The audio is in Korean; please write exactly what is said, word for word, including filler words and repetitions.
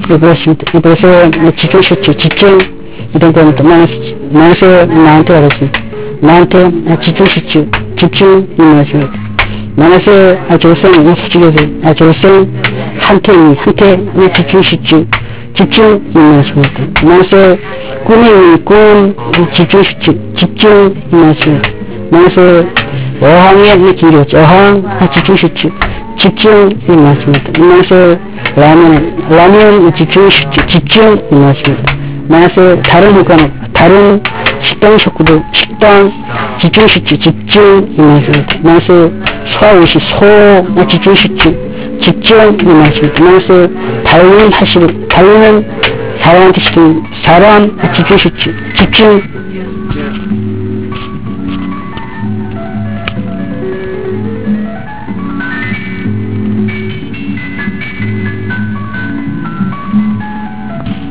그렇습니다. 그래서 집중시켜, 집중, 이런 겁니다. 마이너스, 마이너스 나한테 가겠습니다. 나한테 집중시켜, 집중, 이 말씀입니다. 마이너스 조선, 수직에서, 조선, 한테, 한테 집중시켜, 집중, 이 말씀입니다. 마이너스 꿈이, 꿈, 집중시켜, 집중, 이 말씀입니다. 마이너스 어항의 길이었죠. 어항, 집중시켜, 집중, 이 말씀입니다. 마이너스 라면, 라면 집중시켜, 집중, 이 말씀입니다. 마이너스 다른 효과는, 다른 식당 식구도, 식당 집중시켜, 집중, 이 말씀입니다. 마이너스 소화의식, 소, 집중시켜, 집중, 이 말씀입니다. 마이너스 달린 하시고, 달리는 사람한테 시키는, 사람 집중시켜, 집중,